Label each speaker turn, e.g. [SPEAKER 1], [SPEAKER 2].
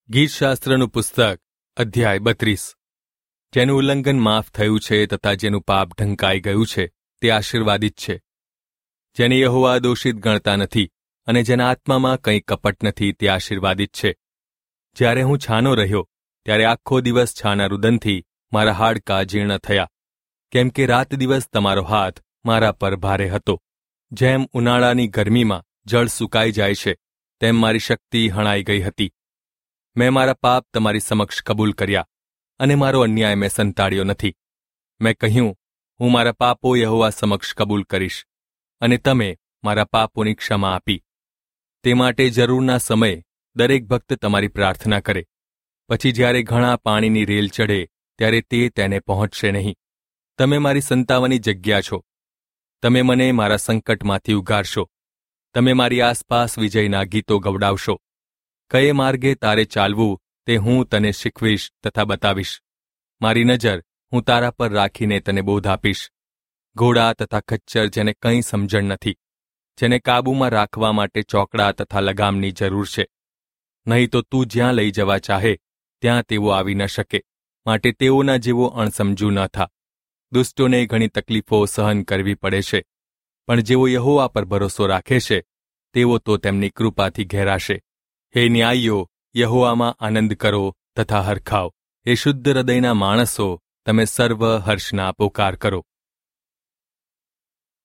[SPEAKER 1] ગીતશાસ્ત્રનું પુસ્તક અધ્યાય 32. જેનું ઉલ્લંઘન માફ થયું છે તથા જેનું પાપ ઢંકાઈ ગયું છે તે આશીર્વાદિત છે. જેને યહોવા દોષિત ગણતા નથી અને જેના આત્મામાં કંઈ કપટ નથી તે આશીર્વાદિત છે. જ્યારે હું છાનો રહ્યો ત્યારે આખો દિવસ છાના રુદનથી મારા હાડકાં જીર્ણ થયા, કેમ કે રાત દિવસ તમારો હાથ મારા પર ભારે હતો. જેમ ઉનાળાની ગરમીમાં જળ સુકાઈ જાય છે તેમ મારી શક્તિ હણાઈ ગઈ હતી. મેં મારા પાપ તમારી સમક્ષ કબૂલ કર્યા અને મારો અન્યાય મેં સંતાડ્યો નથી. મેં કહ્યું, હું મારા પાપો યહોવા સમક્ષ કબૂલ કરીશ, અને તમે મારા પાપોની ક્ષમા આપી. તે માટે જરૂરના સમયે દરેક ભક્ત તમારી પ્રાર્થના કરે. પછી જ્યારે ઘણા પાણીની રેલ ચઢે ત્યારે તે તેને પહોંચશે નહીં. તમે મારી સંતાવાની જગ્યા છો. તમે મને મારા સંકટમાંથી ઉગારશો. તમે મારી આસપાસ વિજયના ગીતો ગવડાવશો. કયે માર્ગે તારે ચાલવું તે હું તને શીખવીશ તથા બતાવીશ. મારી નજર હું તારા પર રાખીને તને બોધ આપીશ. ઘોડા તથા ખચ્ચર જેને કંઈ સમજણ નથી, જેને કાબૂમાં રાખવા માટે ચોકડા તથા લગામની જરૂર છે. નહીં તો તું જ્યાં લઈ જવા ચાહે ત્યાં તેઓ આવી ન શકે, માટે તેઓના જેવો અણસમજુ ન થા. દુષ્ટોને ઘણી તકલીફો સહન કરવી પડે છે, પણ જેઓ યહોવા પર ભરોસો રાખે છે તેઓ તો તેમની કૃપાથી ઘેરાશે. હે ન્યાયીઓ, યહોવામાં આનંદ કરો તથા હરખાવ. એ શુદ્ધ હૃદયના માણસો, તમે સર્વ હર્ષના પોકાર કરો.